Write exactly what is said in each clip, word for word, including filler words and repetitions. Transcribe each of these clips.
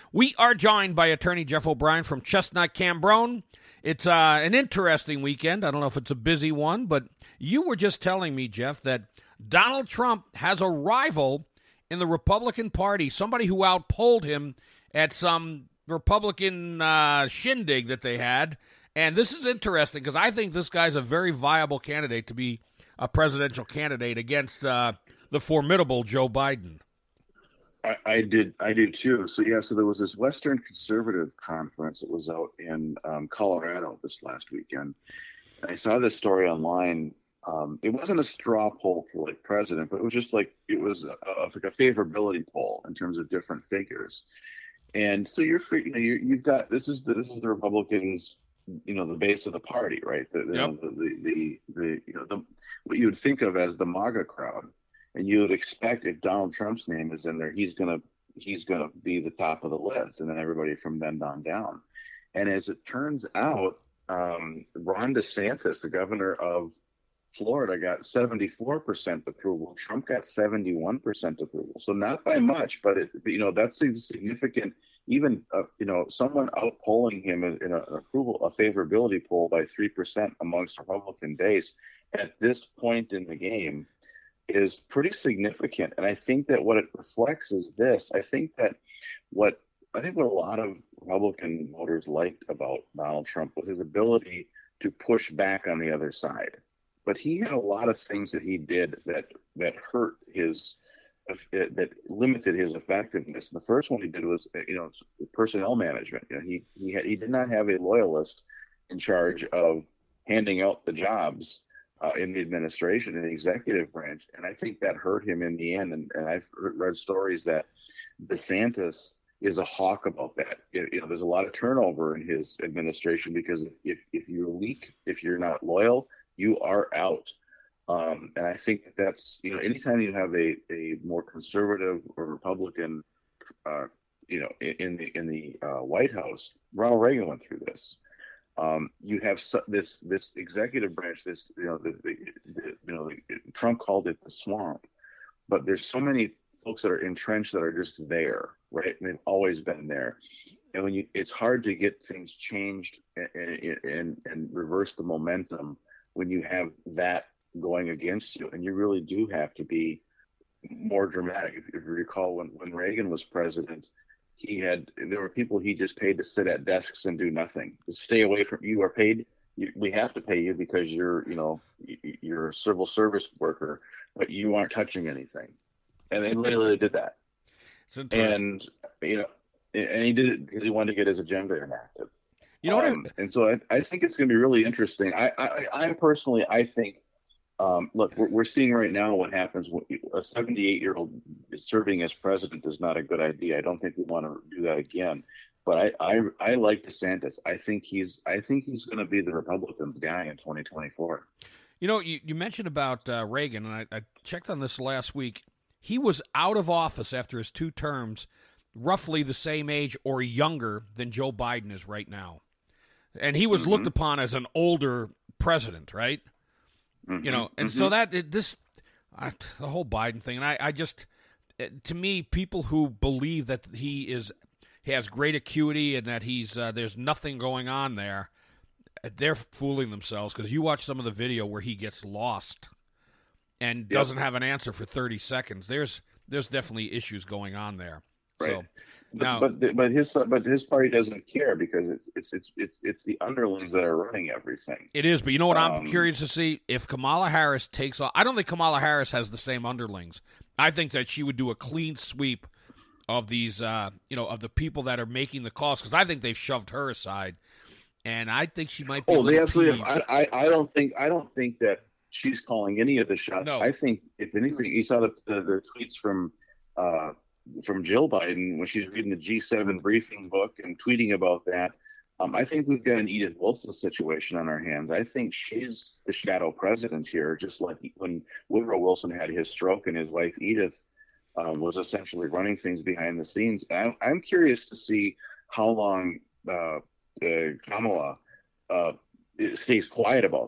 We are joined by attorney Jeff O'Brien from Chestnut Cambronne. It's uh, an interesting weekend. I don't know if it's a busy one, but you were just telling me, Jeff, that Donald Trump has a rival in the Republican Party, somebody who outpolled him at some Republican uh, shindig that they had. And this is interesting because I think this guy's a very viable candidate to be a presidential candidate against uh, the formidable Joe Biden. I, I did. I did too. So yeah. So there was this Western Conservative Conference that was out in um, Colorado this last weekend. And I saw this story online. Um, it wasn't a straw poll for like president, but it was just like it was a, a, like a favorability poll in terms of different figures. And so you're, you know, you're you've got this is the this is the Republicans, you know, the base of the party, right? The the Yep. you know, the, the, the the you know the what you would think of as the MAGA crowd. And you would expect if Donald Trump's name is in there, he's gonna he's gonna be the top of the list, and then everybody from then on down. And as it turns out, um, Ron DeSantis, the governor of Florida, got seventy-four percent approval. Trump got seventy-one percent approval. So not by much, but it you know that's a significant. Even uh, you know someone outpolling him in, in a, an approval, a favorability poll by three percent amongst Republican base at this point in the game is pretty significant. And I think that what it reflects is this. I think that what I think what a lot of Republican voters liked about Donald Trump was his ability to push back on the other side. But he had a lot of things that he did that that hurt his that limited his effectiveness. The first one he did was you know personnel management. You know, he he had, he did not have a loyalist in charge of handing out the jobs Uh, in the administration and the executive branch. And I think that hurt him in the end. And, and I've read stories that DeSantis is a hawk about that. You, you know, there's a lot of turnover in his administration because if, if you're weak, if you're not loyal, you are out. Um, and I think that that's, you know, anytime you have a, a more conservative or Republican, uh, you know, in, in the, in the uh, White House, Ronald Reagan went through this. Um, you have su- this this executive branch, this you know, the, the, the, you know, the, Trump called it the swamp, but there's so many folks that are entrenched that are just there, right? And they've always been there, and when you, it's hard to get things changed and and, and reverse the momentum when you have that going against you, and you really do have to be more dramatic. If, if you recall, when when Reagan was president. He had, there were people he just paid to sit at desks and do nothing. Just stay away from, you are paid, you, we have to pay you because you're, you know, you're a civil service worker, but you aren't touching anything. And they literally did that. And, you know, and he did it because he wanted to get his agenda enacted. You know what? Um, and so I, I think it's going to be really interesting. I, I, I personally, I think, Um, look, we're, we're seeing right now what happens when a seventy-eight-year-old serving as president is not a good idea. I don't think we want to do that again. But I, I, I like DeSantis. I think he's, I think he's going to be the Republicans' guy in twenty twenty-four. You know, you, you mentioned about uh, Reagan, and I, I checked on this last week. He was out of office after his two terms, roughly the same age or younger than Joe Biden is right now, and he was mm-hmm. looked upon as an older president, right? You know, and mm-hmm. so that this, uh, the whole Biden thing, and I, I just, to me, people who believe that he is, he has great acuity and that he's, uh, there's nothing going on there, they're fooling themselves because you watch some of the video where he gets lost and yep. doesn't have an answer for thirty seconds. There's, there's definitely issues going on there. Right. So. Now, but but but his but his party doesn't care because it's it's it's it's it's the underlings that are running everything. It is, but you know what I'm um, curious to see if Kamala Harris takes off. I don't think Kamala Harris has the same underlings. I think that she would do a clean sweep of these, uh, you know, of the people that are making the calls because I think they've shoved her aside, and I think she might be. Oh, they absolutely. Have. I, I I don't think I don't think that she's calling any of the shots. No. I think if anything, you saw the the, the tweets from. Uh, from Jill Biden when she's reading the G seven briefing book and tweeting about that. Um, I think we've got an Edith Wilson situation on our hands. I think she's the shadow president here, just like when Woodrow Wilson had his stroke and his wife Edith um, was essentially running things behind the scenes. I'm, I'm curious to see how long uh, uh, Kamala uh, stays quiet about that.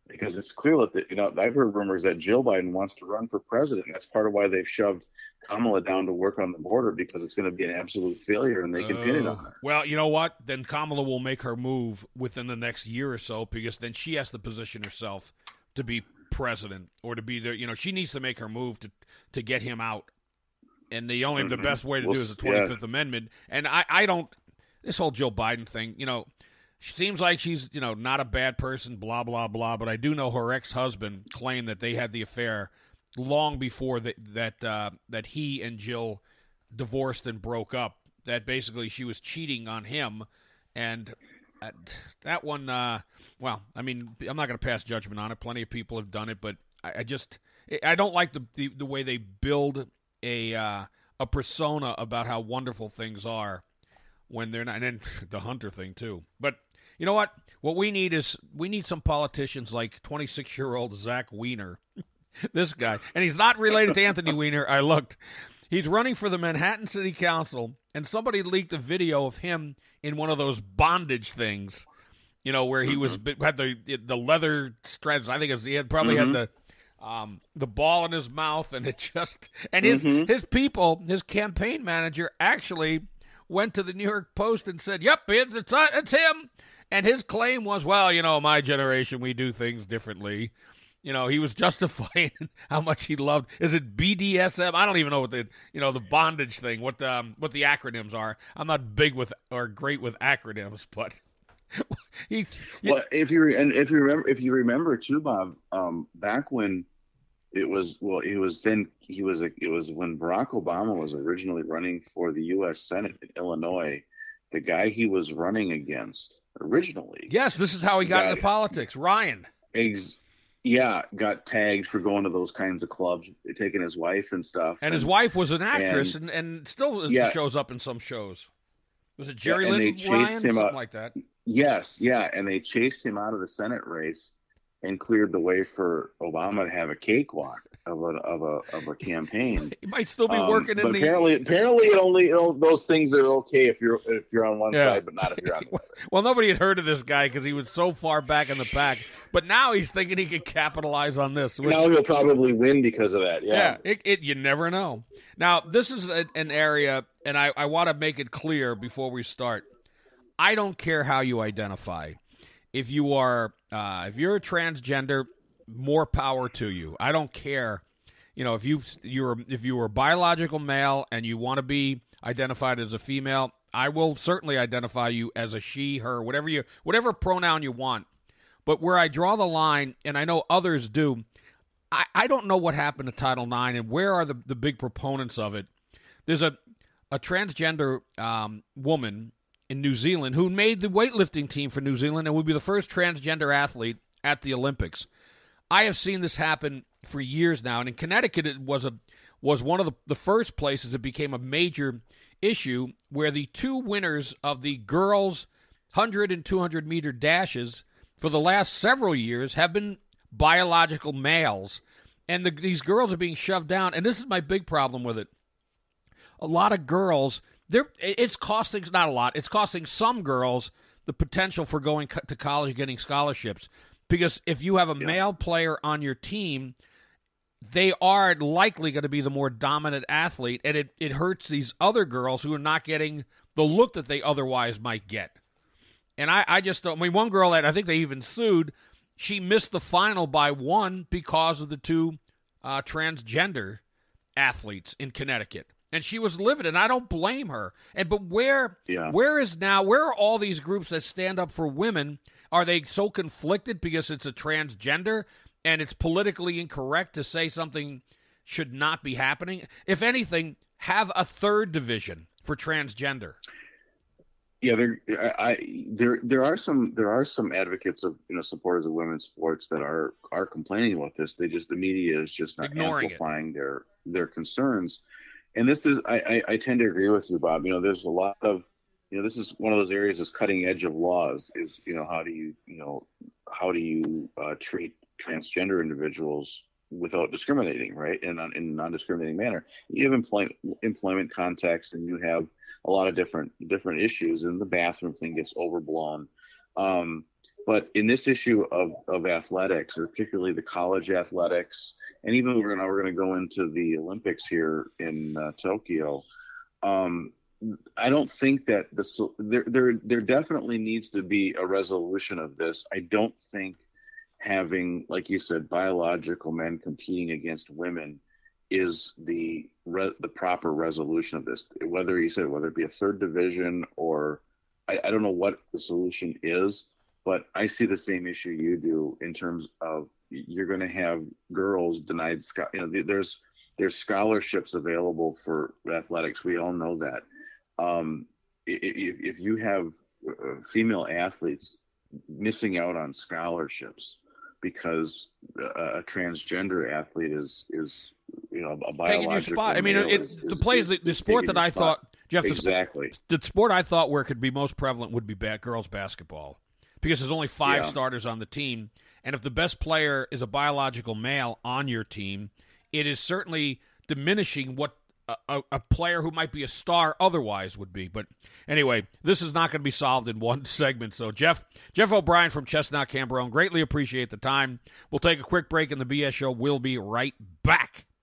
because it's clear that, you know, I've heard rumors that Jill Biden wants to run for president. That's part of why they've shoved Kamala down to work on the border, because it's going to be an absolute failure and they can pin it on her. Well, you know what? Then Kamala will make her move within the next year or so, because then she has to position herself to be president or to be there. You know, she needs to make her move to, to get him out. And the only, mm-hmm. the best way to well, do is the twenty-fifth yeah. Amendment. And I, I don't, this whole Joe Biden thing, you know, she seems like she's, you know, not a bad person, blah, blah, blah. But I do know her ex-husband claimed that they had the affair long before that that uh, that he and Jill divorced and broke up. That basically she was cheating on him. And uh, that one, uh, well, I mean, I'm not going to pass judgment on it. Plenty of people have done it. But I, I just, I don't like the, the, the way they build a uh, a persona about how wonderful things are when they're not. And then the Hunter thing, too. But you know what? What we need is we need some politicians like twenty-six-year-old Zach Wiener. This guy. And he's not related to Anthony Weiner. I looked. He's running for the Manhattan City Council, and somebody leaked a video of him in one of those bondage things, you know, where he was had the the leather straps. I think it was, he had probably mm-hmm. had the um, the ball in his mouth, and it just and his mm-hmm. his people, his campaign manager actually went to the New York Post and said, "Yep, it's it's him." And his claim was, well, you know, my generation, we do things differently. You know, he was justifying how much he loved. Is it B D S M? I don't even know what the, you know, the bondage thing, what the, um, what the acronyms are. I'm not big with or great with acronyms, but he's. Well, if you and if you remember, if you remember too, Bob, um, back when it was, well, he was then he was a, it was when Barack Obama was originally running for the U S Senate in Illinois. The guy he was running against originally. Yes, this is how he got, got into politics. Ryan. Ex- yeah, got tagged for going to those kinds of clubs, taking his wife and stuff. And, and his wife was an actress and, and, and still yeah. shows up in some shows. Was it Jerry yeah, Lynn Ryan? Something out, like that. Yes, yeah. And they chased him out of the Senate race and cleared the way for Obama to have a cakewalk of a of a of a campaign. He might still be working um, in but the. Apparently, apparently, it only it, those things are okay if you're if you're on one yeah. side, but not if you're on the other. Well, nobody had heard of this guy because he was so far back in the pack. But now he's thinking he could capitalize on this. Which, now he'll probably win because of that. Yeah, yeah. It, it you never know. Now this is a, an area, and I, I want to make it clear before we start. I don't care how you identify. If you are uh, if you're a transgender, more power to you. I don't care. You know, if you you're if you were a biological male and you want to be identified as a female, I will certainly identify you as a she, her, whatever you whatever pronoun you want. But where I draw the line, and I know others do, I, I don't know what happened to Title nine and where are the, the big proponents of it. There's a a transgender um, woman in New Zealand who made the weightlifting team for New Zealand and would be the first transgender athlete at the Olympics. I have seen this happen for years now, and in Connecticut it was a was one of the, the first places it became a major issue where the two winners of the girls' one hundred and two hundred meter dashes for the last several years have been biological males, and the, these girls are being shoved down, and this is my big problem with it. A lot of girls, they're it's costing, not a lot, it's costing some girls the potential for going to college and getting scholarships. Because if you have a yeah. male player on your team, they are likely going to be the more dominant athlete, and it, it hurts these other girls who are not getting the look that they otherwise might get. And I, I just don't, I mean, one girl, that I think they even sued, she missed the final by one because of the two uh, transgender athletes in Connecticut. And she was livid, and I don't blame her. And But where, yeah. where is now, where are all these groups that stand up for women? Are they so conflicted because it's a transgender and it's politically incorrect to say something should not be happening? If anything, have a third division for transgender. Yeah, there, I, there, there are some, there are some advocates of, you know, supporters of women's sports that are are complaining about this. They just, the media is just not Ignoring amplifying it. their their concerns. And this is, I, I, I tend to agree with you, Bob. You know, there's a lot of. You know, this is one of those areas that's cutting edge of laws is, you know, how do you, you know, how do you uh, treat transgender individuals without discriminating, right? And in, in a non-discriminating manner. You have employment, employment context, and you have a lot of different different issues, and the bathroom thing gets overblown. Um, but in this issue of, of athletics, or particularly the college athletics, and even we're gonna we're gonna go into the Olympics here in uh, Tokyo. Um, I don't think that the there there there definitely needs to be a resolution of this. I don't think having, like you said, biological men competing against women is the re, the proper resolution of this. Whether you said whether it be a third division or I, I don't know what the solution is, but I see the same issue you do in terms of you're going to have girls denied. You know, there's there's scholarships available for athletics. We all know that. Um, if, if you have female athletes missing out on scholarships because a transgender athlete is is you know a biological taking your spot. I mean, it, is, the is, plays is, the, the is sport that I spot. thought Jeff exactly the, the sport I thought where it could be most prevalent would be bat, girls basketball, because there's only five yeah. starters on the team, and if the best player is a biological male on your team, it is certainly diminishing what a, a player who might be a star otherwise would be. But anyway, this is not going to be solved in one segment. So Jeff Jeff O'Brien from Chestnut Cambronne, greatly appreciate the time. We'll take a quick break in the B S Show. We'll be right back.